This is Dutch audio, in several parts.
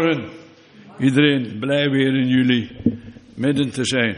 Goedemorgen, iedereen. Blij weer in jullie midden te zijn.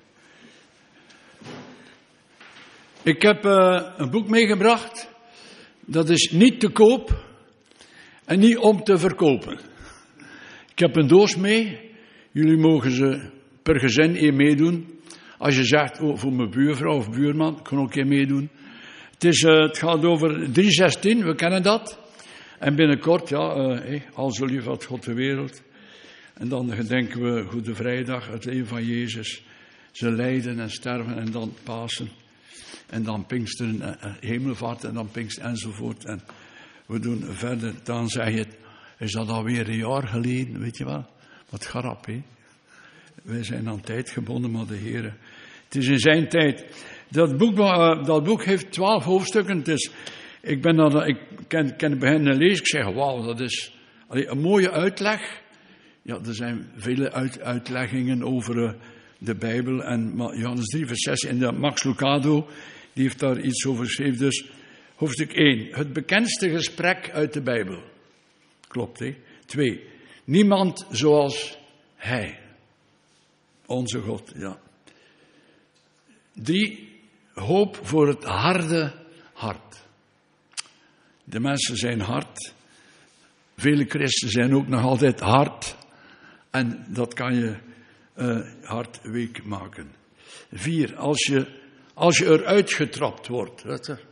Ik heb een boek meegebracht. Dat is niet te koop en niet om te verkopen. Ik heb een doos mee. Jullie mogen ze per gezin één meedoen. Als je zegt, oh, voor mijn buurvrouw of buurman, kan ook één meedoen. Het gaat over 3:16, we kennen dat. En binnenkort, al zo lief had God de wereld. En dan gedenken we Goede Vrijdag, het leven van Jezus. Zijn lijden en sterven en dan Pasen. En dan Pinksteren, Hemelvaart en dan Pinkst enzovoort. En we doen verder, dan zeg je het, is dat alweer een jaar geleden, weet je wel. Wat grap, hè. Wij zijn aan tijd gebonden met de Heer. Het is in zijn tijd. Dat boek heeft 12 hoofdstukken. Ik kan beginnen lezen. Ik zeg, wauw, dat is een mooie uitleg. Ja, er zijn vele uitleggingen over de Bijbel. En Johannes 3, vers 6 en de Max Lucado, die heeft daar iets over geschreven. Dus hoofdstuk 1, het bekendste gesprek uit de Bijbel. Klopt, hè? 2, niemand zoals Hij. Onze God, ja. 3, hoop voor het harde hart. De mensen zijn hard. Vele christenen zijn ook nog altijd hard. En dat kan je hard week maken. 4, als je eruit getrapt wordt. Weet je?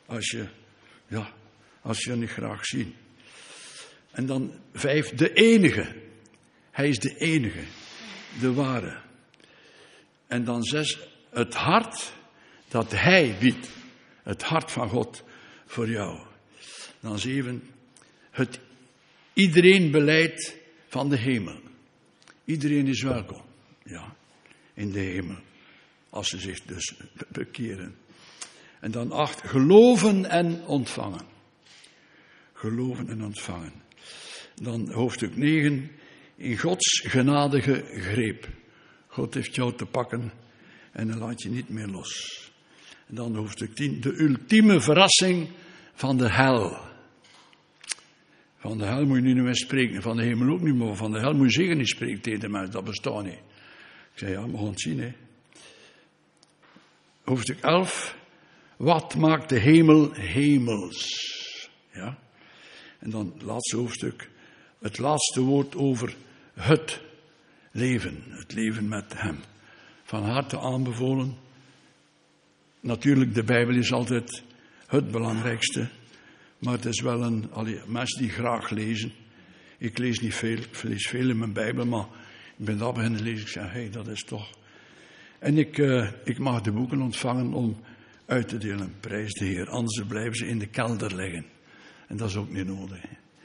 Als je niet graag ziet. En dan 5, de enige. Hij is de enige. De ware. En dan 6, het hart dat Hij biedt. Het hart van God voor jou. Dan 7, het iedereen beleid van de hemel. Iedereen is welkom, ja, in de hemel. Als ze zich dus bekeren. En dan 8, geloven en ontvangen. Geloven en ontvangen. Dan hoofdstuk 9, in Gods genadige greep. God heeft jou te pakken en dan laat je niet meer los. En dan hoofdstuk 10, de ultieme verrassing van de hel. Van de hel moet je niet meer spreken, van de hemel ook niet, maar van de hel moet je zeker niet spreken tegen de mensen, dat bestaat niet. Ik zei, ja, we gaan het zien, hè. Hoofdstuk 11, wat maakt de hemel hemels? Ja. En dan het laatste hoofdstuk, het laatste woord over het leven met Hem. Van harte aanbevolen. Natuurlijk, de Bijbel is altijd het belangrijkste. Maar het is wel mensen die graag lezen. Ik lees niet veel, ik lees veel in mijn Bijbel, maar ik ben daar beginnen lezen. Ik zeg, hey, dat is toch. En ik mag de boeken ontvangen om uit te delen. Prijs de Heer, anders blijven ze in de kelder liggen. En dat is ook niet nodig.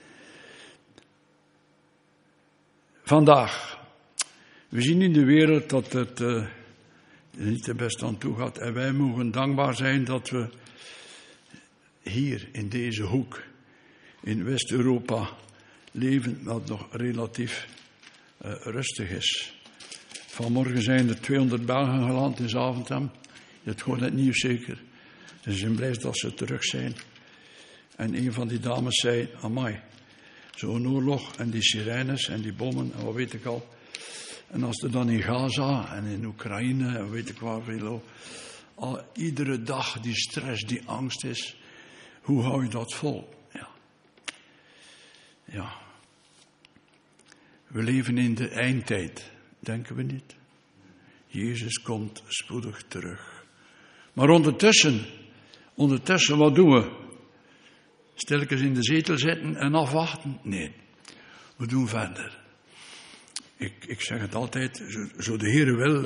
Vandaag. We zien in de wereld dat het niet te best aan toe gaat. En wij mogen dankbaar zijn dat we hier in deze hoek in West-Europa leven, dat nog relatief rustig is. Vanmorgen zijn er 200 Belgen geland in Zaventem. Je hebt gewoon het nieuws zeker. Ze zijn blij dat ze terug zijn. En een van die dames zei, amai, zo'n oorlog en die sirenes en die bommen en wat weet ik al. En als er dan in Gaza en in Oekraïne en weet ik waar veel, iedere dag die stress, die angst is. Hoe hou je dat vol? Ja. We leven in de eindtijd, denken we niet? Jezus komt spoedig terug. Maar ondertussen, wat doen we? Stilletjes in de zetel zitten en afwachten? Nee, we doen verder. Ik zeg het altijd, zo de Heer wil.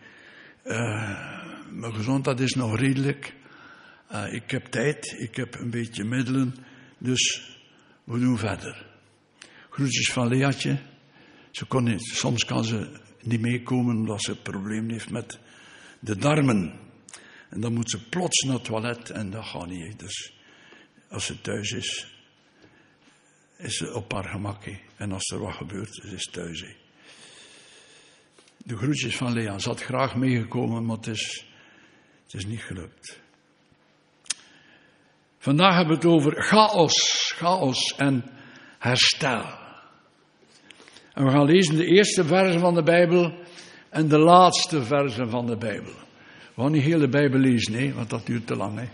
Mijn gezondheid is nog redelijk. Ik heb tijd, ik heb een beetje middelen, dus we doen verder. Groetjes van Leatje. Soms kan ze niet meekomen omdat ze een probleem heeft met de darmen. En dan moet ze plots naar het toilet en dat gaat niet. Dus als ze thuis is, is ze op haar gemak. En als er wat gebeurt, is ze thuis. De groetjes van Lea. Ze had graag meegekomen, maar het is niet gelukt. Vandaag hebben we het over chaos en herstel. En we gaan lezen de eerste versen van de Bijbel en de laatste versen van de Bijbel. We gaan niet heel de Bijbel lezen, hè, want dat duurt te lang. Hè.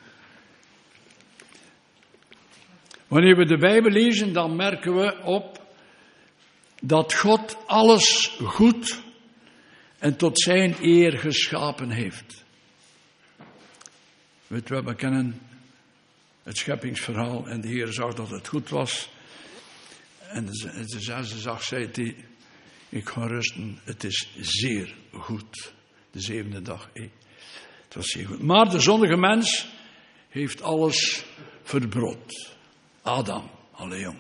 Wanneer we de Bijbel lezen, dan merken we op dat God alles goed en tot zijn eer geschapen heeft. Weet je, we kennen het scheppingsverhaal en de Heer zag dat het goed was. En de zesde dag zei hij, ik ga rusten, het is zeer goed. De zevende dag, het was zeer goed. Maar de zondige mens heeft alles verbrot. Adam, alle jong.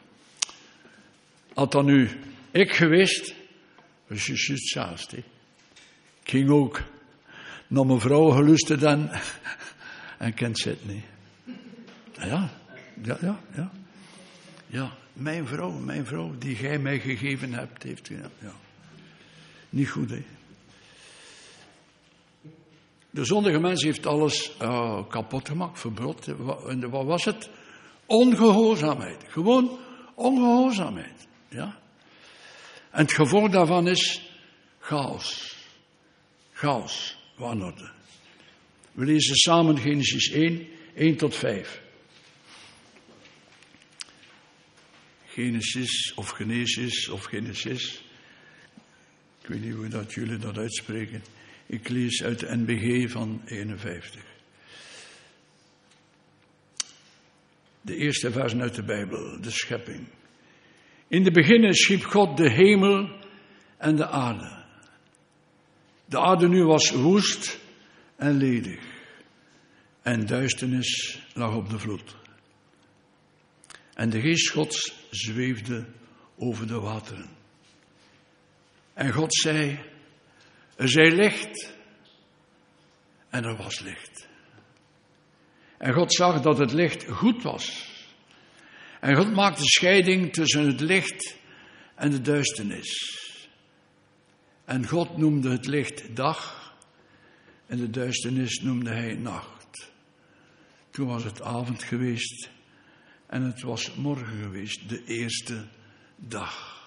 Had dan nu ik geweest, was je juist zelfs. Ik ging ook naar mijn vrouw geluisterd en kent zitten. Nee. Ja, mijn vrouw, die gij mij gegeven hebt, heeft gedaan. Ja. Niet goed, hè. De zondige mens heeft alles kapot gemaakt, verbrot. En wat was het? Ongehoorzaamheid. Gewoon ongehoorzaamheid. Ja. En het gevolg daarvan is chaos. Chaos, wanorde. We lezen samen Genesis 1 tot 5. Genesis of Genesis. Ik weet niet hoe dat jullie dat uitspreken. Ik lees uit de NBG van 51. De eerste versen uit de Bijbel, de schepping. In de beginnen schiep God de hemel en de aarde. De aarde nu was woest en ledig. En duisternis lag op de vloed. En de geest Gods zweefde over de wateren. En God zei, er zij licht. En er was licht. En God zag dat het licht goed was. En God maakte scheiding tussen het licht en de duisternis. En God noemde het licht dag en de duisternis noemde hij nacht. Toen was het avond geweest en het was morgen geweest, de eerste dag.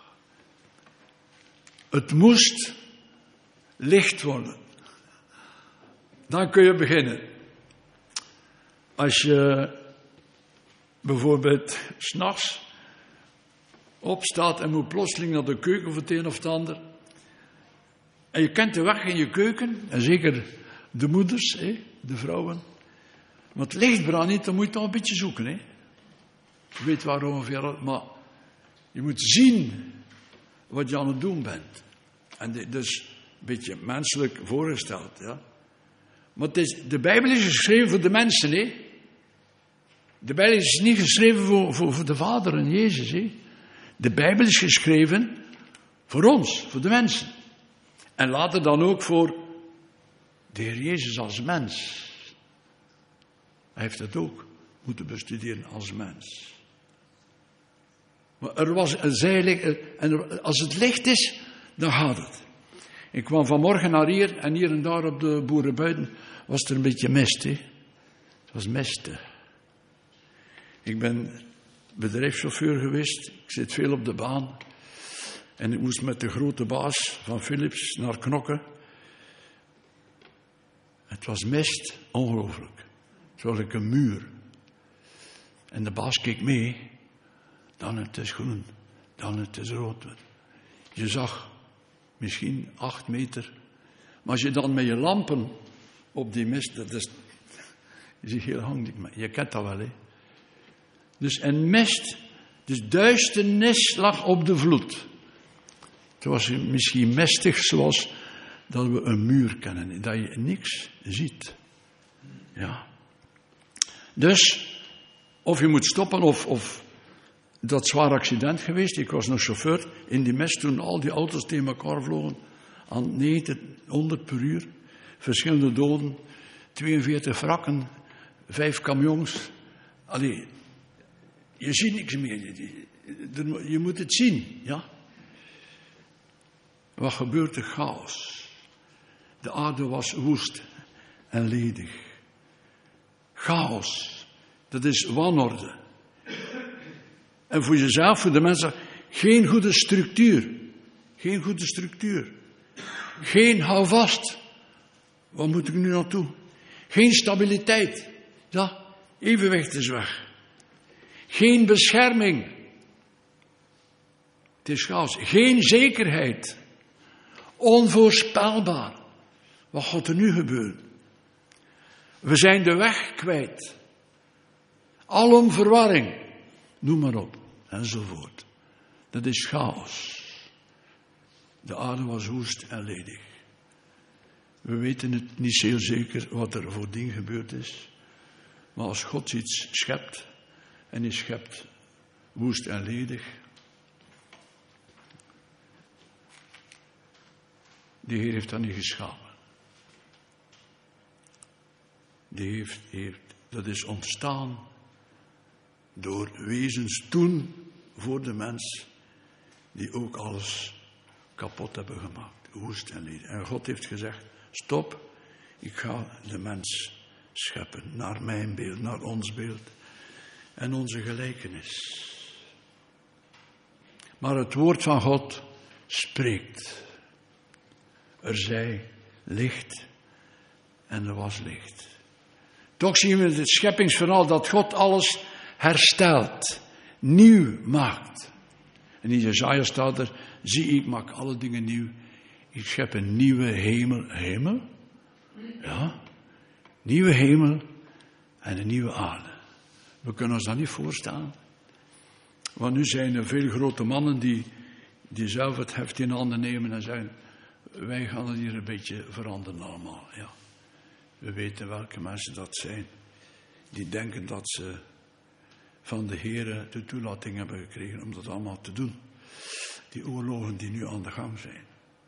Het moest licht worden. Dan kun je beginnen. Als je bijvoorbeeld 's nachts opstaat en moet plotseling naar de keuken voor het een of het ander. En je kent de weg in je keuken, en zeker de moeders, de vrouwen. Maar het licht brandt niet, dan moet je toch een beetje zoeken. Je weet waar ongeveer, maar je moet zien wat je aan het doen bent. En dus een beetje menselijk voorgesteld. Ja. Maar de Bijbel is geschreven voor de mensen. De Bijbel is niet geschreven voor de Vader en Jezus. De Bijbel is geschreven voor ons, voor de mensen. En later dan ook voor de Heer Jezus als mens. Hij heeft het ook moeten bestuderen als mens. Maar er was een zijlicht, en als het licht is, dan gaat het. Ik kwam vanmorgen naar hier, en hier en daar op de boerenbuiten was er een beetje mist. Het was mist. Ik ben bedrijfschauffeur geweest, ik zit veel op de baan. En ik moest met de grote baas van Philips naar Knokke. Het was mist, ongelooflijk. Het was like een muur. En de baas keek mee. Dan het is groen, dan het is rood. Je zag misschien 8 meter. Maar als je dan met je lampen op die mist, dat is, je ziet heel hangelijk, maar je kent dat wel, hè. Dus een mist, dus duisternis lag op de vloed. Het was misschien mistig zoals dat we een muur kennen, dat je niks ziet. Ja. Dus, of je moet stoppen, of dat zwaar accident geweest. Ik was nog chauffeur in die mist toen al die auto's tegen elkaar vlogen. Aan 90, 100 per uur. Verschillende doden. 42 wrakken. 5 camions. Allee, je ziet niks meer. Je moet het zien, ja. Wat gebeurt er? Chaos. De aarde was woest en ledig. Chaos. Dat is wanorde. En voor jezelf, voor de mensen, Geen goede structuur. Geen goede structuur. Geen houvast. Waar moet ik nu naartoe? Geen stabiliteit. Ja, evenwicht is weg. Geen bescherming. Het is chaos. Geen zekerheid. Onvoorspelbaar. Wat gaat er nu gebeuren? We zijn de weg kwijt. Alom verwarring. Noem maar op. Enzovoort. Dat is chaos. De aarde was woest en ledig. We weten het niet zeer zeker wat er voordien gebeurd is. Maar als God iets schept, en hij schept woest en ledig, de Heer heeft dat niet geschapen. Dat is ontstaan door wezens toen voor de mens, die ook alles kapot hebben gemaakt. Woest en ledig. En God heeft gezegd, stop, ik ga de mens scheppen naar mijn beeld, naar ons beeld en onze gelijkenis. Maar het woord van God spreekt. Er zij licht en er was licht. Toch zien we in het scheppingsverhaal dat God alles herstelt, nieuw maakt. En in Jesaja staat er, zie ik maak alle dingen nieuw. Ik schep een nieuwe hemel. Ja, nieuwe hemel en een nieuwe aarde. We kunnen ons dat niet voorstellen. Want nu zijn er veel grote mannen die zelf het heft in handen nemen en zeggen, wij gaan het hier een beetje veranderen allemaal. Ja. We weten welke mensen dat zijn. Die denken dat ze van de Heere de toelating hebben gekregen om dat allemaal te doen. Die oorlogen die nu aan de gang zijn.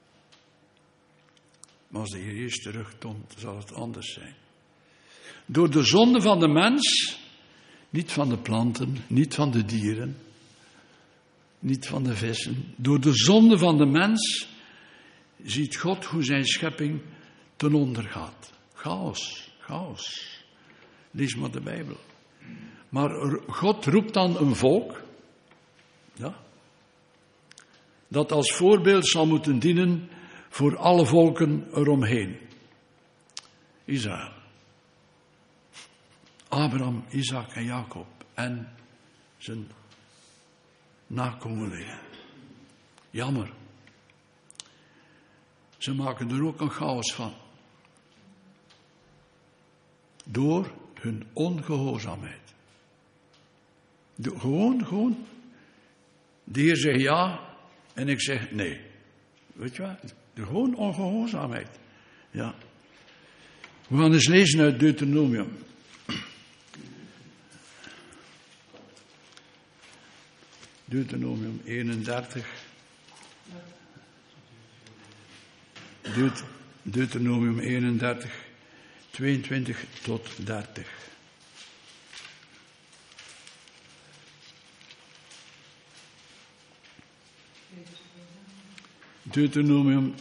Maar als de Heer eerst terugkomt, zal het anders zijn. Door de zonde van de mens, niet van de planten, niet van de dieren, niet van de vissen. Door de zonde van de mens ziet God hoe zijn schepping ten onder gaat. Chaos. Lees maar de Bijbel. Maar God roept dan een volk, ja, dat als voorbeeld zal moeten dienen voor alle volken eromheen. Israël. Abraham, Isaac en Jacob en zijn nakomelingen. Jammer. Ze maken er ook een chaos van. Door hun ongehoorzaamheid. Gewoon. De Heer zegt ja en ik zeg nee. Weet je wat? Gewoon ongehoorzaamheid. Ja. We gaan eens lezen uit Deuteronomium. Deuteronomium 31. Deuteronomium 31, 22 tot 30. Deuteronomium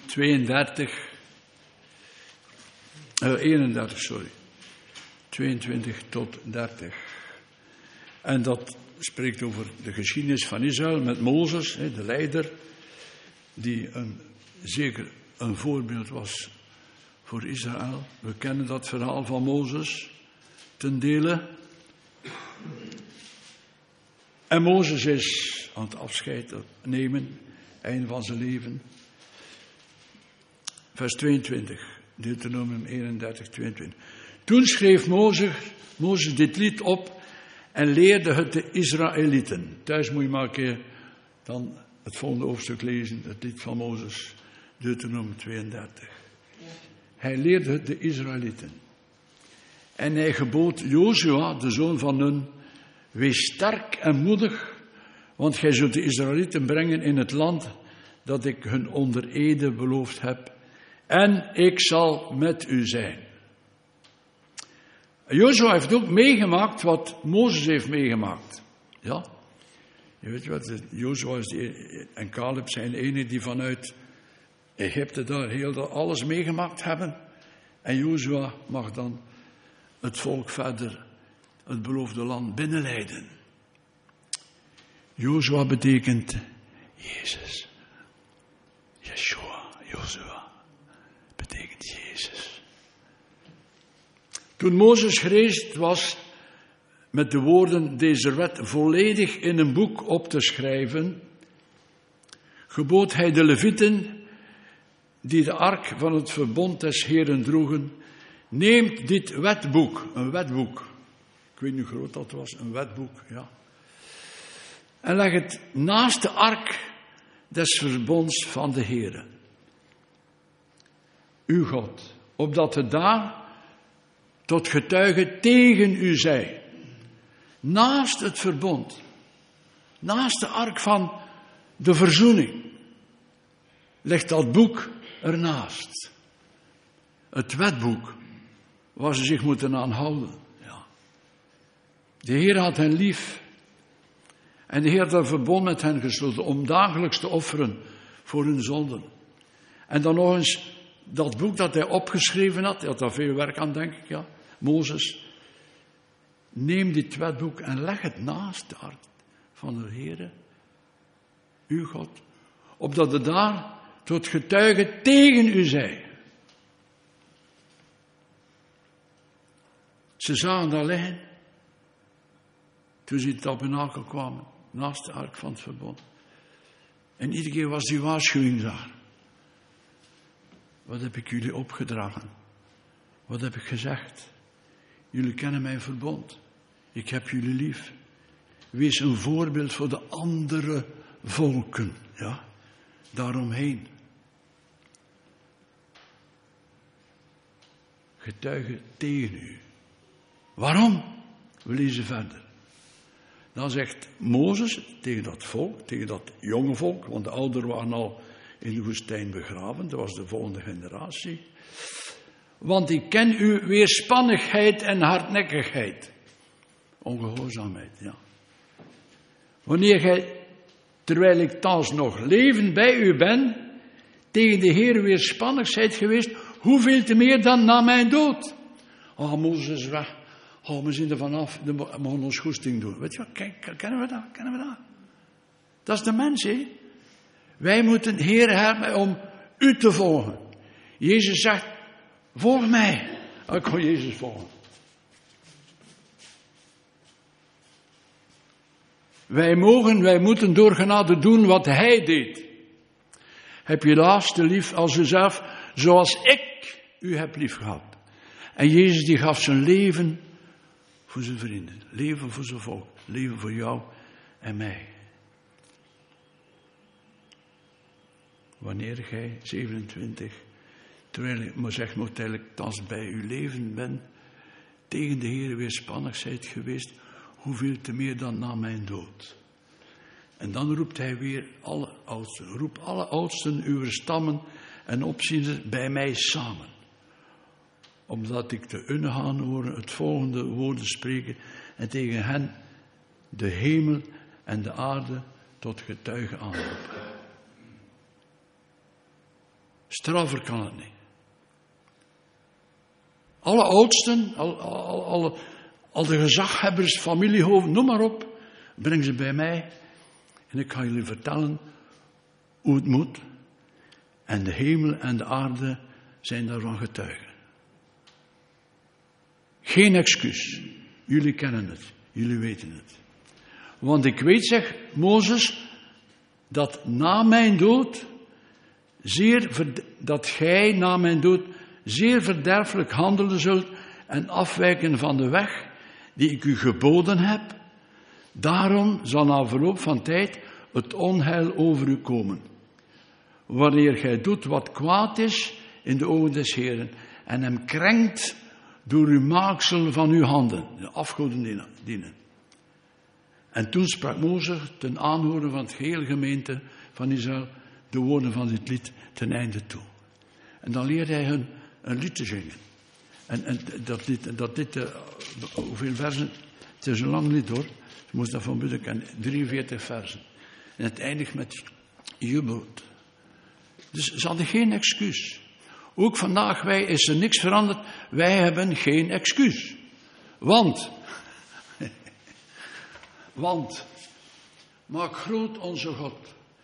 31, 22 tot 30. En dat spreekt over de geschiedenis van Israël met Mozes, de leider, die zeker een voorbeeld was voor Israël. We kennen dat verhaal van Mozes ten dele. En Mozes is aan het afscheid nemen, einde van zijn leven. Vers 22, Deuteronomium 31, 22. Toen schreef Mozes dit lied op en leerde het de Israëlieten. Thuis moet je maar een keer dan het volgende hoofdstuk lezen, het lied van Mozes, Deuteronomium 32. Hij leerde het de Israëlieten. En hij gebood Jozua, de zoon van Nun, wees sterk en moedig, want gij zult de Israëlieten brengen in het land dat ik hun onder ede beloofd heb. En ik zal met u zijn. Jozua heeft ook meegemaakt wat Mozes heeft meegemaakt. Ja? Je weet wat, Jozua en Caleb zijn de enigen die vanuit Egypte daar heel alles meegemaakt hebben. En Jozua mag dan het volk verder het beloofde land binnenleiden. Jozua betekent Jezus. Yeshua, Jozua, betekent Jezus. Toen Mozes gereed was met de woorden deze wet volledig in een boek op te schrijven, gebood hij de Levieten, die de ark van het verbond des Heeren droegen, neemt dit wetboek, een wetboek. Ik weet niet hoe groot dat was, een wetboek, ja. En leg het naast de ark des verbonds van de Heere, uw God, opdat het daar tot getuige tegen u zij. Naast het verbond, naast de ark van de verzoening, ligt dat boek ernaast. Het wetboek waar ze zich moeten aan houden. Ja. De Heer had hen lief. En de Heer had een verbond met hen gesloten om dagelijks te offeren voor hun zonden. En dan nog eens dat boek dat hij opgeschreven had, hij had daar veel werk aan, denk ik, ja, Mozes. Neem dit wetboek en leg het naast de ark van de Heere, uw God, opdat het daar tot getuige tegen u zij. Ze zagen dat liggen, toen ze in het tabernakel kwamen, naast de ark van het verbond. En iedere keer was die waarschuwing daar. Wat heb ik jullie opgedragen? Wat heb ik gezegd? Jullie kennen mijn verbond. Ik heb jullie lief. Wees een voorbeeld voor de andere volken, ja, daaromheen. Getuigen tegen u. Waarom? We lezen verder. Dan zegt Mozes tegen dat volk, tegen dat jonge volk, want de ouderen waren al in de woestijn begraven, dat was de volgende generatie. Want ik ken uw weerspannigheid en hardnekkigheid. Ongehoorzaamheid, ja. Wanneer gij, terwijl ik thans nog levend bij u ben, tegen de Heer weerspannig zijt geweest, hoeveel te meer dan na mijn dood? Ah, Mozes is weg. Oh, we zijn er vanaf, we mogen ons goesting doen. Weet je wat, kijk, kennen we dat? Dat is de mens, hè. Wij moeten, Heer, help mij om u te volgen. Jezus zegt, volg mij. Ik ga Jezus volgen. Wij moeten door genade doen wat hij deed. Heb je naaste lief als jezelf, zoals ik u heb lief gehad. En Jezus die gaf zijn leven voor zijn vrienden, leven voor zijn volk, leven voor jou en mij. Wanneer gij, 27, terwijl ik maar zeg, nog tijdelijk thans bij uw leven ben, tegen de Heer weerspannig zijt geweest, hoeveel te meer dan na mijn dood. En dan roept hij weer alle oudsten, roep alle oudsten uw stammen en opzieners bij mij samen. Omdat ik de hunne gaan horen het volgende woorden spreken en tegen hen de hemel en de aarde tot getuige aanroepen. Straffer kan het niet. Alle oudsten, al de gezaghebbers, familiehoofden, noem maar op, breng ze bij mij en ik ga jullie vertellen hoe het moet. En de hemel en de aarde zijn daarvan getuigen. Geen excuus. Jullie kennen het. Jullie weten het. Want ik weet, zegt Mozes, dat na mijn dood, dat gij na mijn dood zeer verderfelijk handelen zult en afwijken van de weg die ik u geboden heb. Daarom zal na verloop van tijd het onheil over u komen. Wanneer gij doet wat kwaad is in de ogen des Heeren en hem krenkt door uw maaksel van uw handen, de afgoden dienen. En toen sprak Mozes ten aanhoren van het gehele gemeente van Israël de woorden van dit lied ten einde toe. En dan leerde hij hun een lied te zingen. En dat lied, hoeveel versen? Het is een lang lied hoor. Je moest dat van buiten kennen. 43 versen. En het eindigt met jubelt. Dus ze hadden geen excuus. Ook vandaag is er niks veranderd. Wij hebben geen excuus. Want, maak groot onze God.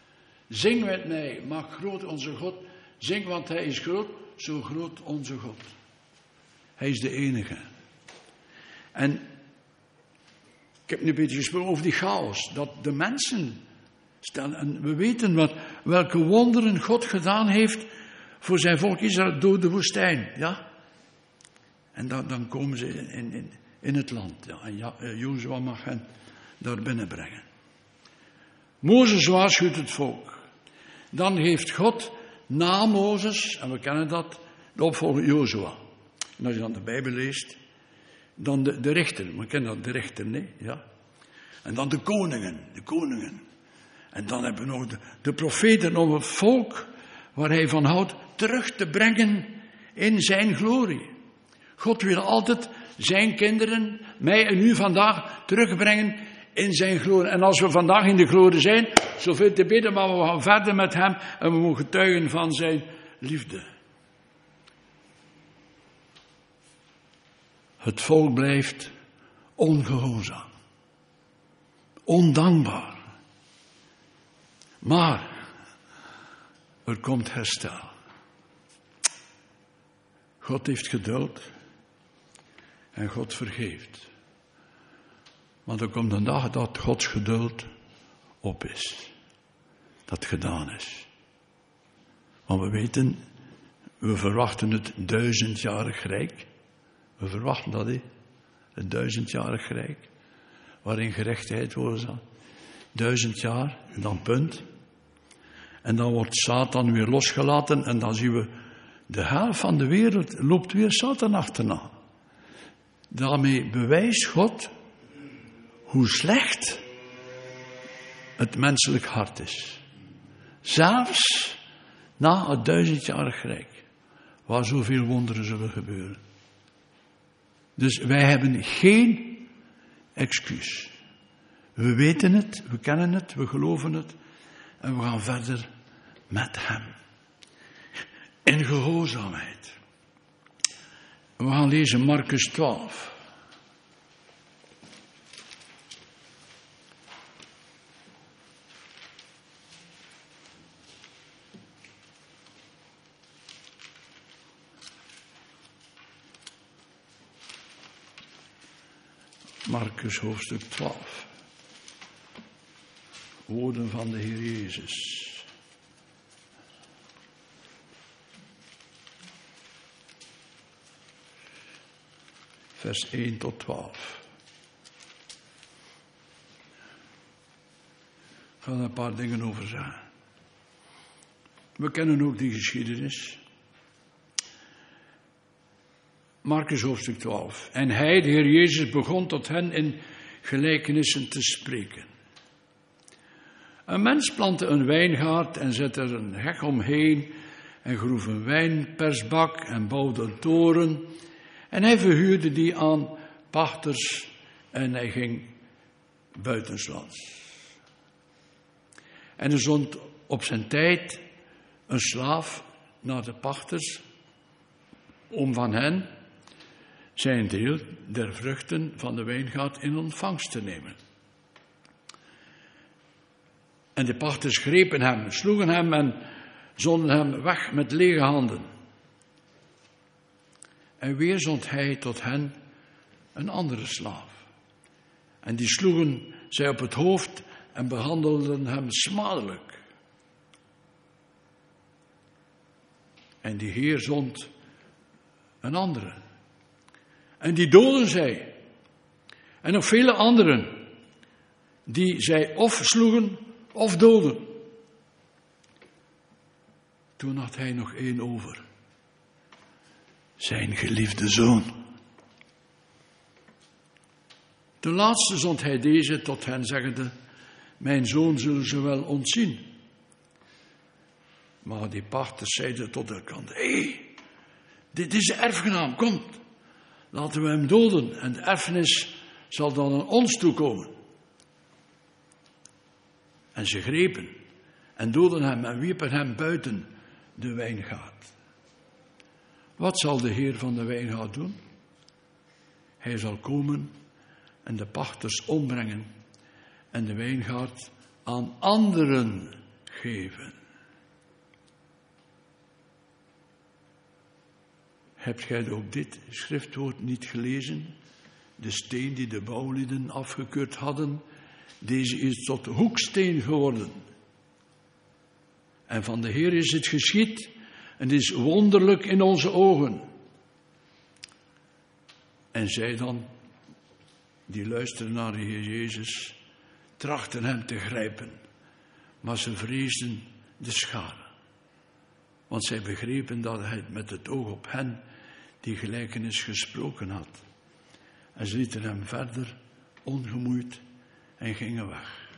Zing met mij, maak groot onze God. Zing, want hij is groot, zo groot onze God. Hij is de enige. En ik heb nu een beetje gesproken over die chaos. Dat de mensen stellen. En we weten welke wonderen God gedaan heeft voor zijn volk Israël door de woestijn. Ja? En dan komen ze in het land. Ja. En Jozua mag hen daar binnenbrengen. Mozes waarschuwt het volk. Dan heeft God na Mozes, en we kennen dat, de opvolger Jozua. En als je dan de Bijbel leest, dan de rechter. We kennen dat, de rechter, nee? Ja. En dan de koningen. En dan hebben we nog de profeten om het volk waar hij van houdt terug te brengen in zijn glorie. God wil altijd zijn kinderen, mij en u vandaag, terugbrengen in zijn glorie. En als we vandaag in de glorie zijn, zoveel te bidden, maar we gaan verder met hem en we mogen getuigen van zijn liefde. Het volk blijft ongehoorzaam, ondankbaar. Maar er komt herstel. God heeft geduld en God vergeeft. Maar er komt een dag dat Gods geduld op is. Dat gedaan is. Want we weten, we verwachten het 1000-jarig rijk. We verwachten dat, het 1000-jarig rijk. Waarin gerechtigheid wordt zal. 1000 jaar, en dan punt. En dan wordt Satan weer losgelaten en dan zien we de helft van de wereld loopt weer Satan achterna. Daarmee bewijst God hoe slecht het menselijk hart is. Zelfs na het 1000-jarig rijk, waar zoveel wonderen zullen gebeuren. Dus wij hebben geen excuus. We weten het, we kennen het, we geloven het en we gaan verder met hem. In gehoorzaamheid. We gaan lezen Marcus 12. Marcus hoofdstuk 12. Woorden van de Heer Jezus. Vers 1 tot 12. Ik ga er een paar dingen over zeggen. We kennen ook die geschiedenis. Marcus hoofdstuk 12. En hij, de Heer Jezus, begon tot hen in gelijkenissen te spreken. Een mens plantte een wijngaard en zette er een hek omheen en groef een wijnpersbak en bouwde een toren. En hij verhuurde die aan pachters en hij ging buitenslands. En er zond op zijn tijd een slaaf naar de pachters om van hen zijn deel der vruchten van de wijngaard in ontvangst te nemen. En de pachters grepen hem, sloegen hem en zonden hem weg met lege handen. En weer zond hij tot hen een andere slaaf. En die sloegen zij op het hoofd en behandelden hem smadelijk. En die Heer zond een andere. En die doden zij. En nog vele anderen, die zij of sloegen of doden. Toen had hij nog één over. Zijn geliefde zoon. Ten laatste zond hij deze tot hen zeggende, mijn zoon zullen ze wel ontzien. Maar die pachters zeiden tot elkaar, dit is de erfgenaam, komt. Laten we hem doden en de erfenis zal dan aan ons toekomen. En ze grepen en doodden hem en wierpen hem buiten de wijngaard. Wat zal de Heer van de wijngaard doen? Hij zal komen en de pachters ombrengen en de wijngaard aan anderen geven. Hebt gij ook dit schriftwoord niet gelezen? De steen die de bouwlieden afgekeurd hadden, deze is tot hoeksteen geworden. En van de Heer is het geschied en het is wonderlijk in onze ogen. En zij dan, die luisteren naar de Heer Jezus, trachten hem te grijpen. Maar ze vreesden de schade. Want zij begrepen dat hij met het oog op hen die gelijkenis gesproken had. En ze lieten hem verder ongemoeid en gingen weg.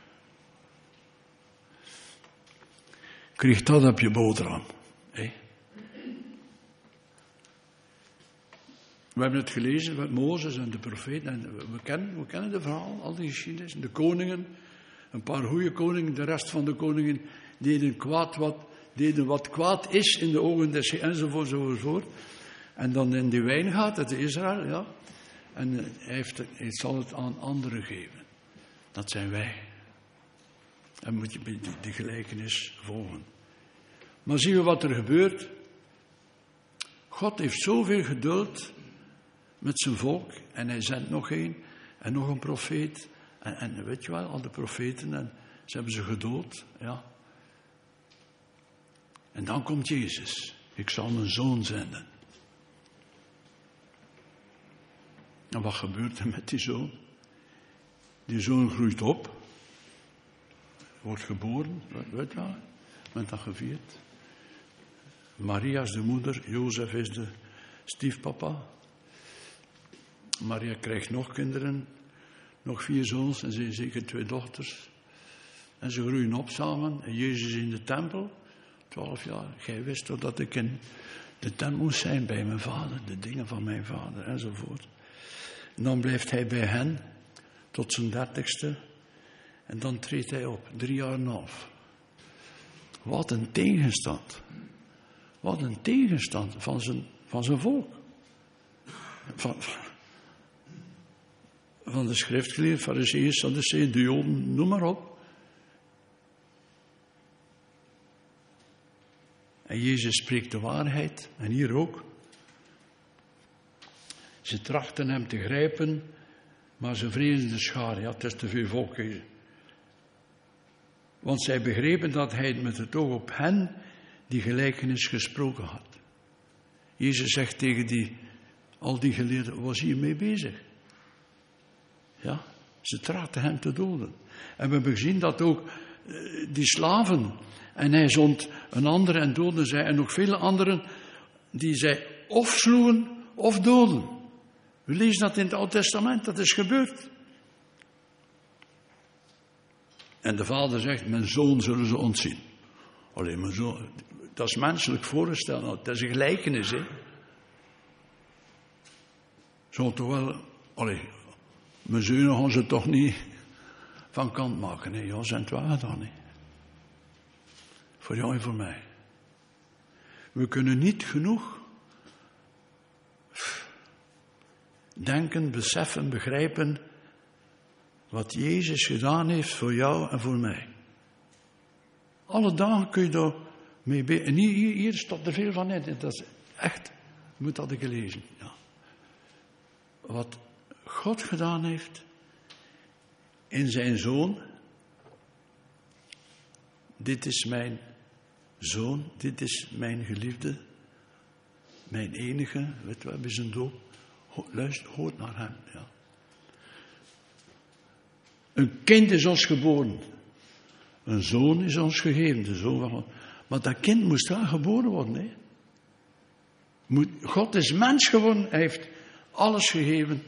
Kreeg dat op je boterham. Hè? We hebben het gelezen met Mozes en de profeten. En we kennen de verhaal, al die geschiedenis. De koningen, een paar goede koningen, de rest van de koningen deden wat kwaad is in de ogen des enzovoort. En dan in die wijngaard, het Israël, ja. En hij zal het aan anderen geven. Dat zijn wij. En moet je de gelijkenis volgen. Maar zien we wat er gebeurt? God heeft zoveel geduld met zijn volk. En hij zendt nog een en nog een profeet. En weet je wel, al de profeten. En ze hebben ze gedood. Ja. En dan komt Jezus. Ik zal mijn zoon zenden. En wat gebeurt er met die zoon? Die zoon groeit op. Wordt geboren. Weet je wel. Men dat gevierd. Maria is de moeder. Jozef is de stiefpapa. Maria krijgt nog kinderen. Nog 4 zoons en zeker 2 dochters. En ze groeien op samen. En Jezus in de tempel. 12 jaar. Gij wist toch dat ik in de tent moest zijn bij mijn vader. De dingen van mijn vader enzovoort. En dan blijft hij bij hen. Tot zijn 30ste. En dan treedt hij op. 3 jaar en een half. Wat een tegenstand. Wat een tegenstand van zijn volk. Van de schriftgeleerden, Farizeeën, Sadduceeën, de Joden, noem maar op. En Jezus spreekt de waarheid. En hier ook. Ze trachten hem te grijpen, maar ze vrezen de schade. Ja, het is te veel volk. Want zij begrepen dat hij met het oog op hen die gelijkenis gesproken had. Jezus zegt tegen al die geleerden, was hiermee bezig. Ja, ze trachten hem te doden. En we hebben gezien dat ook die slaven, en hij zond een andere en doodde zij, en nog vele anderen, die zij of sloegen of doden. We lezen dat in het Oude Testament, dat is gebeurd. En de vader zegt, mijn zoon zullen ze ontzien. Alleen mijn zoon, dat is menselijk voorgesteld, dat is een gelijkenis, hè. Zo toch wel, mijn zonen gaan ze toch niet van kant maken, hè. Ja, zijn het waar dan, hè. Voor jou en voor mij. We kunnen niet genoeg denken, beseffen, begrijpen wat Jezus gedaan heeft voor jou en voor mij. Alle dagen kun je daar mee bezig. En hier stopt er veel van in. Dat is echt, je moet dat een keer lezen. Ja. Wat God gedaan heeft in zijn Zoon. Dit is mijn Zoon, dit is mijn geliefde, mijn enige, weet je wat, is een doop. Luister, hoort naar hem. Ja. Een kind is ons geboren. Een zoon is ons gegeven. De zoon van God. Maar dat kind moest wel geboren worden. Hè? God is mens geworden. Hij heeft alles gegeven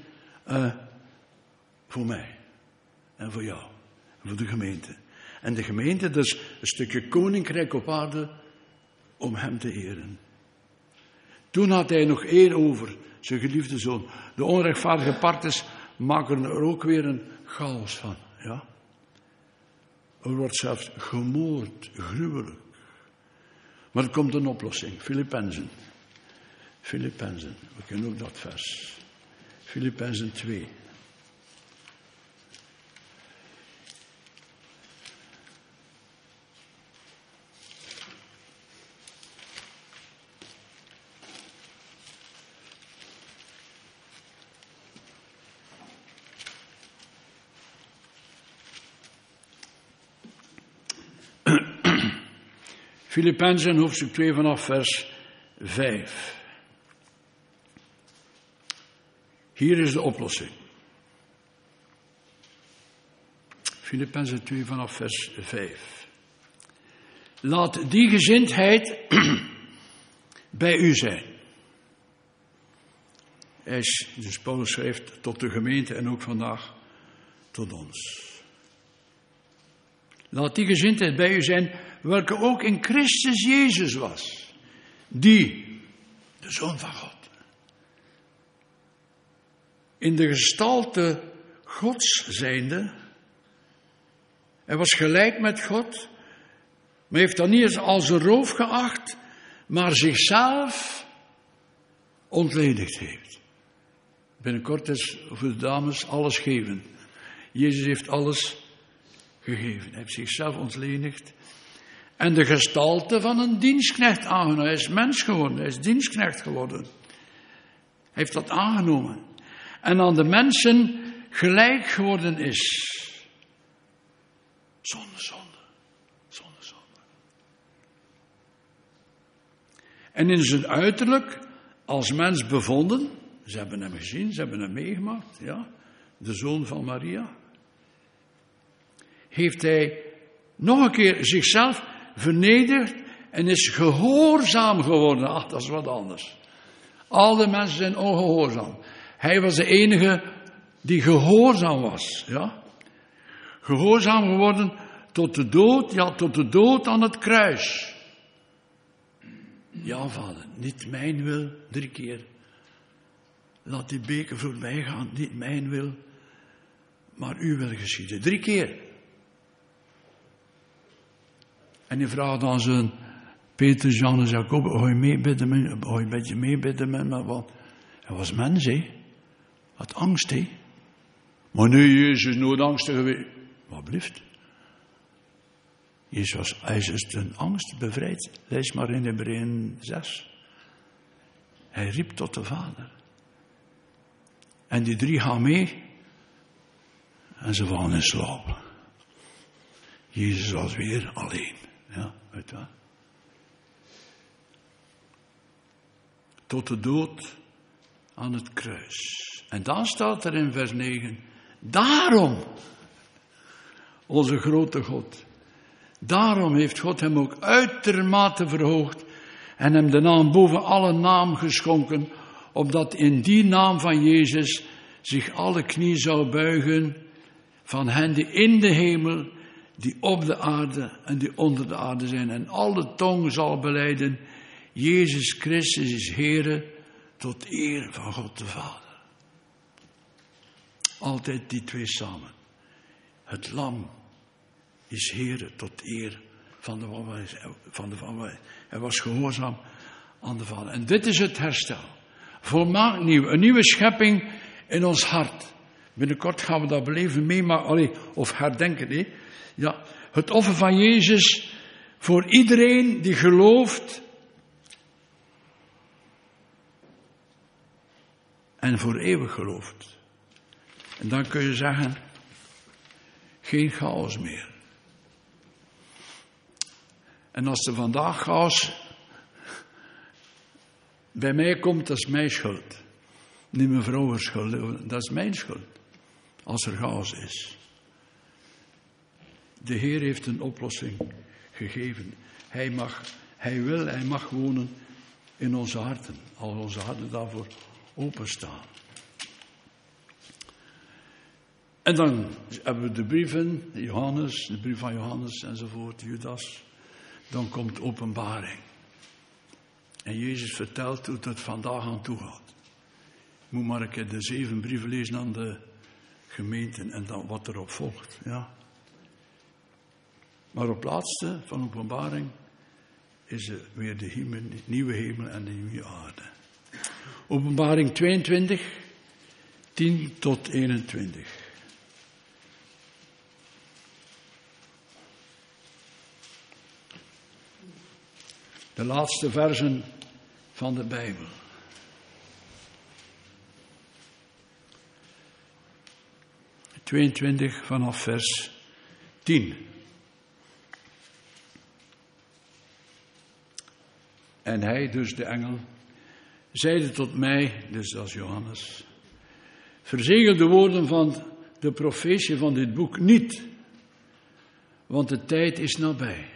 voor mij. En voor jou. En voor de gemeente. En de gemeente, dat is een stukje koninkrijk op aarde om hem te eren. Toen had hij nog één over, zijn geliefde zoon. De onrechtvaardige parters maken er ook weer een chaos van. Ja? Er wordt zelfs gemoord, gruwelijk. Maar er komt een oplossing. Filippenzen. We kennen ook dat vers. Filippenzen 2. Filippenzen hoofdstuk 2 vanaf vers 5. Hier is de oplossing. Filippenzen 2 vanaf vers 5. Laat die gezindheid bij u zijn. Dus Paulus schrijft tot de gemeente en ook vandaag tot ons. Laat die gezindheid bij u zijn, welke ook in Christus Jezus was. Die, de Zoon van God, in de gestalte Gods zijnde, hij was gelijk met God, maar heeft dat niet als een roof geacht, maar zichzelf ontledigd heeft. Binnenkort is voor de dames alles geven. Jezus heeft alles gegeven. Hij heeft zichzelf ontledigd. En de gestalte van een dienstknecht aangenomen. Hij is mens geworden. Hij is dienstknecht geworden. Hij heeft dat aangenomen. En aan de mensen gelijk geworden is. Zonder zonde. Zonder zonde. En in zijn uiterlijk als mens bevonden. Ze hebben hem gezien, ze hebben hem meegemaakt. Ja, de zoon van Maria. Heeft hij nog een keer zichzelf vernederd en is gehoorzaam geworden. Ach, dat is wat anders. Alle mensen zijn ongehoorzaam. Hij was de enige die gehoorzaam was. Ja? Gehoorzaam geworden tot de dood, ja, tot de dood aan het kruis. Ja, vader, niet mijn wil, 3 keer. Laat die beker voorbij gaan, niet mijn wil, maar uw wil geschieden. 3 keer. En hij vraagt aan zijn Peter, Jan en Jacob, ga je meebidden met me? Want hij was mens, hè. Had angst, hè. Maar nee, Jezus is nooit angstig geweest. Wat blieft? Hij is een angst bevrijd. Lees maar in Hebreeën 6. Hij riep tot de Vader. En die 3 gaan mee. En ze vallen in slaap. Jezus was weer alleen. Ja, weet je. Tot de dood aan het kruis. En dan staat er in vers 9. Daarom, onze grote God. Daarom heeft God hem ook uitermate verhoogd. En hem de naam boven alle naam geschonken. Opdat in die naam van Jezus zich alle knie zou buigen. Van hen die in de hemel, die op de aarde en die onder de aarde zijn. En alle tong zal belijden, Jezus Christus is Heere, tot eer van God de Vader. Altijd die 2 samen. Het lam is Heere tot eer van de Vader. Hij was gehoorzaam aan de Vader. En dit is het herstel. Volmaakt nieuw. Een nieuwe schepping in ons hart. Binnenkort gaan we dat beleven meemaken, of herdenken. Hè? Ja, het offer van Jezus voor iedereen die gelooft. En voor eeuwig gelooft. En dan kun je zeggen, geen chaos meer. En als er vandaag chaos bij mij komt, dat is mijn schuld. Niet mijn vrouw's schuld, dat is mijn schuld. Als er chaos is. De Heer heeft een oplossing gegeven. Hij mag wonen in onze harten. Als onze harten daarvoor openstaan. En dan hebben we de brieven, Johannes, de brief van Johannes enzovoort, Judas. Dan komt openbaring. En Jezus vertelt hoe het vandaag aan toe gaat. Ik moet maar een keer de 7 brieven lezen aan de gemeenten en dan wat erop volgt. Ja. Maar op het laatste van openbaring is er weer de nieuwe hemel en de nieuwe aarde. Openbaring 22, 10 tot 21. De laatste versen van de Bijbel. (22) 22 vanaf vers 10. En hij, dus de engel, zeide tot mij, dus dat is Johannes, verzegel de woorden van de profetie van dit boek niet, want de tijd is nabij.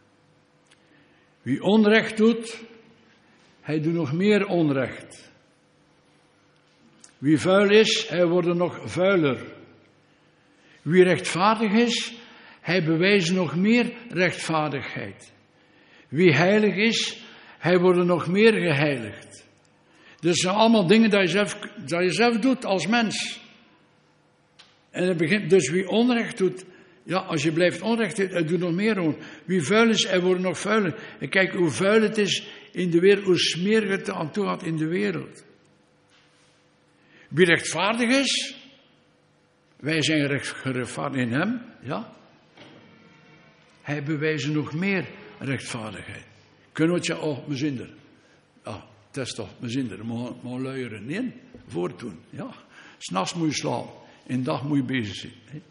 Wie onrecht doet, hij doet nog meer onrecht. Wie vuil is, hij wordt nog vuiler. Wie rechtvaardig is, hij bewijst nog meer rechtvaardigheid. Wie heilig is, hij wordt nog meer geheiligd. Dus zijn allemaal dingen dat je zelf doet als mens. En het begint, dus wie onrecht doet, ja, als je blijft onrecht doen, hij doet nog meer on. Wie vuil is, hij wordt nog vuiler. En kijk hoe vuil het is in de wereld, hoe smerig het aan toe gaat in de wereld. Wie rechtvaardig is, wij zijn gerechtvaardigd in hem, ja. Hij bewijst nog meer rechtvaardigheid. Kunnen we het je, oh, mijn zinder. Ah, dat is toch mijn zinder, maar luieren. Nee, voortdoen, ja. 'S'nachts moet je slapen, in de dag moet je bezig zijn. Hè?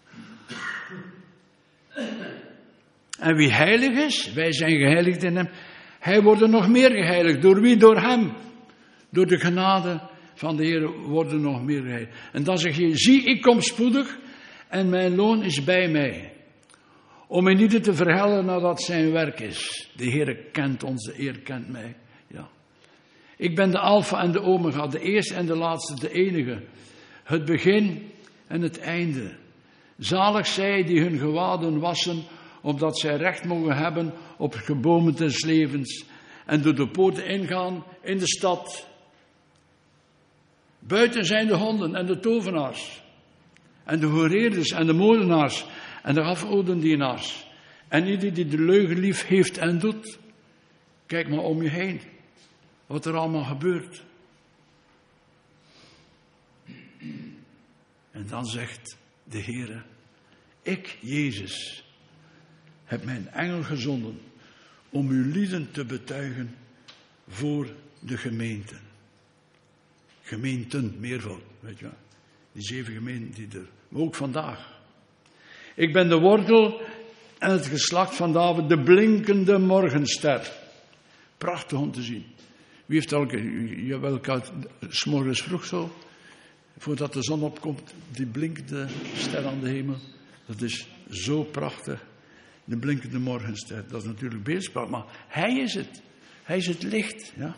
En wie heilig is, wij zijn geheiligd in hem, hij wordt nog meer geheiligd. Door wie? Door hem. Door de genade van de Heer worden nog meer geheiligd. En dan zeg je, zie, ik kom spoedig en mijn loon is bij mij. Om in ieder te verhellen nadat zijn werk is. De Heer kent ons, de Heer kent mij. Ja. Ik ben de Alpha en de Omega, de eerste en de laatste, de enige. Het begin en het einde. Zalig zij die hun gewaden wassen, opdat zij recht mogen hebben op het geboomte des levens. En door de poorten ingaan in de stad. Buiten zijn de honden en de tovenaars. En de hoereerders en de moordenaars. En de afgodendienaars. En ieder die de leugen lief heeft en doet. Kijk maar om je heen. Wat er allemaal gebeurt. En dan zegt de Heere. Ik, Jezus, heb mijn engel gezonden. Om uw lieden te betuigen voor de gemeenten. Gemeenten, meervoud, weet je wel. Die 7 gemeenten die er, maar ook vandaag. Ik ben de wortel en het geslacht van David, de blinkende morgenster. Prachtig om te zien. Wie heeft wel 's morgens vroeg zo, voordat de zon opkomt, die blinkende ster aan de hemel. Dat is zo prachtig. De blinkende morgenster. Dat is natuurlijk beeldspraak, maar hij is het. Hij is het licht, ja.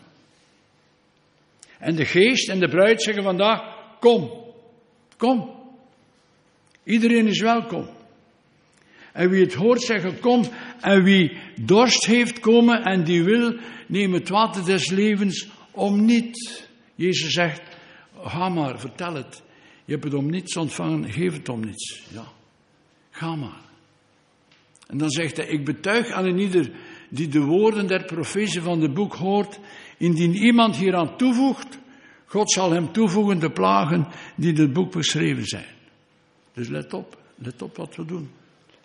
En de geest en de bruid zeggen vandaag, kom, kom. Iedereen is welkom. En wie het hoort zeggen, kom. En wie dorst heeft, komen. En die wil, neem het water des levens om niet. Jezus zegt, ga maar, vertel het. Je hebt het om niets ontvangen, geef het om niets. Ja, ga maar. En dan zegt hij, ik betuig aan een ieder die de woorden der profetie van het boek hoort. Indien iemand hieraan toevoegt, God zal hem toevoegen de plagen die in het boek beschreven zijn. Dus let op wat we doen.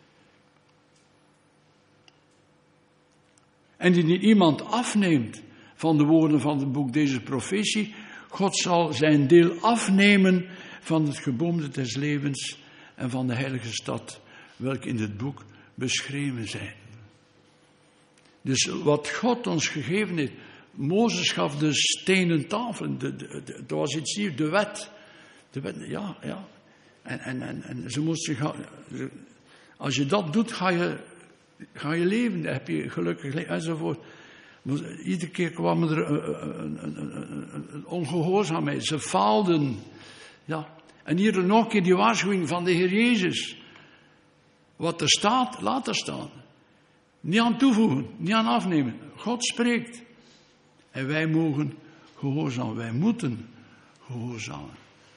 En indien iemand afneemt van de woorden van het boek deze profetie, God zal zijn deel afnemen van het geboomte des levens en van de heilige stad, welke in het boek beschreven zijn. Dus wat God ons gegeven heeft, Mozes gaf de stenen tafelen, dat was iets nieuws, de wet, ja. En ze moesten gaan, als je dat doet, ga je leven, dan heb je gelukkig leven, enzovoort. Maar iedere keer kwam er een ongehoorzaamheid, ze faalden, ja. En hier nog een keer die waarschuwing van de Heer Jezus. Wat er staat, laat er staan. Niet aan toevoegen, niet aan afnemen. God spreekt. En wij mogen gehoorzamen. Wij moeten gehoorzamen.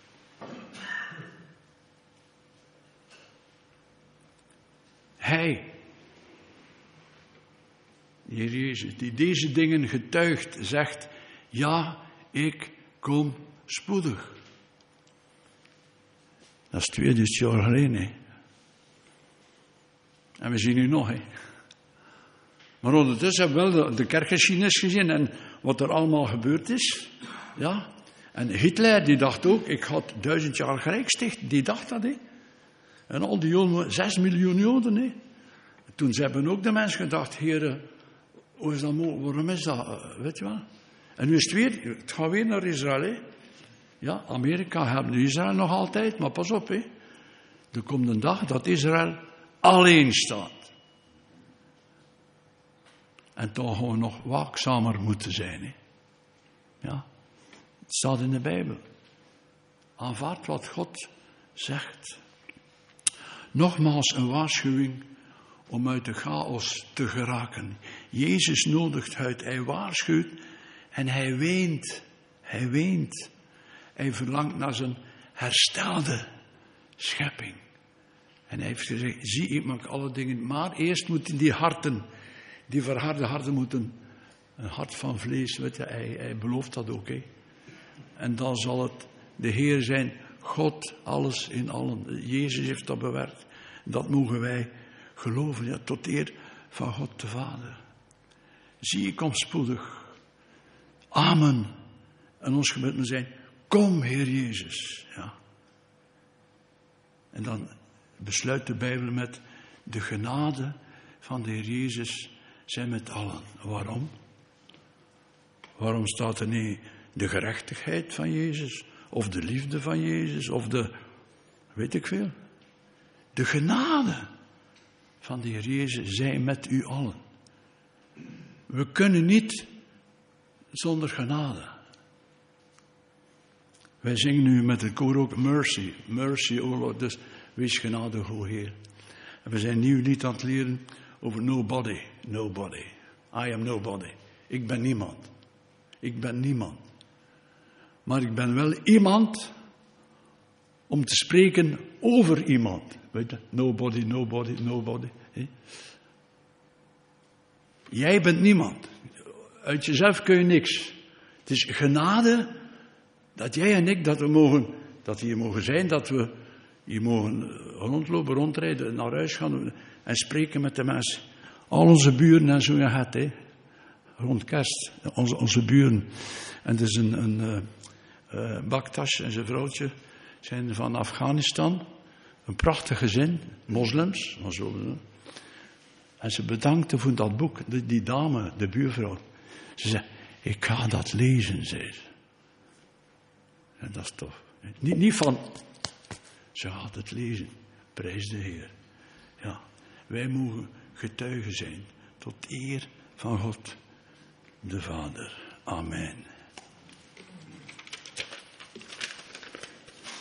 Hij, de Heer Jezus, die deze dingen getuigt, zegt, ja, ik kom spoedig. Dat is 2000 jaar geleden, hè. En we zien nu nog, hè. Maar ondertussen hebben we wel de kerkgeschiedenis gezien en wat er allemaal gebeurd is. Ja. En Hitler, die dacht ook, ik had 1000 jaar rijk stichten. Die dacht dat, hè. En al die Joden, 6 miljoen Joden, hè. Toen hebben ook de mensen gedacht, Heere, Hoe is dat mogelijk? Waarom is dat? Weet je wel? En nu is het weer, het gaat weer naar Israël. Hè? Ja, Amerika heeft Israël nog altijd, maar pas op. Hè? Er komt een dag dat Israël alleen staat. En toch gaan we nog waakzamer moeten zijn. Hè? Ja, het staat in de Bijbel. Aanvaard wat God zegt. Nogmaals een waarschuwing om uit de chaos te geraken. Jezus nodigt uit, hij waarschuwt en hij weent. Hij weent. Hij verlangt naar zijn herstelde schepping. En hij heeft gezegd, zie, ik maak alle dingen, maar eerst moeten die harten, die verharde harten moeten, een hart van vlees, weet je, hij belooft dat ook. Hè. En dan zal het de Heer zijn, God, alles in allen. Jezus heeft dat bewerkt. Dat mogen wij geloven, ja, tot eer van God de Vader. Zie, ik kom spoedig. Amen. En ons gebed moet zijn, kom Heer Jezus. Ja. En dan besluit de Bijbel met de genade van de Heer Jezus zijn met allen. Waarom? Waarom staat er niet de gerechtigheid van Jezus? Of de liefde van Jezus? Of de, weet ik veel. De genade van de Heer Jezus zij met u allen. We kunnen niet zonder genade. Wij zingen nu met het koor ook mercy. Mercy, o Lord. Dus wees genadig, o Heer. En we zijn een nieuw lied aan het leren over nobody. Nobody. I am nobody. Ik ben niemand. Ik ben niemand. Maar ik ben wel iemand om te spreken over iemand. Weet je? Nobody, nobody, nobody. He? Jij bent niemand. Uit jezelf kun je niks. Het is genade dat jij en ik, dat we hier mogen zijn, dat we hier mogen rondlopen, rondrijden, naar huis gaan en spreken met de mensen. Al onze buren en zo je het, hè. Rond kerst, onze buren. En het is een Baktas en zijn vrouwtje zijn van Afghanistan. Een prachtig gezin, moslims. Maar zo, en ze bedankte voor dat boek, die dame, de buurvrouw. Ze zei, ik ga dat lezen, zei ze. En dat is tof. Niet van, ze gaat het lezen. Prijs de Heer. Ja, wij mogen getuigen zijn tot eer van God de Vader. Amen.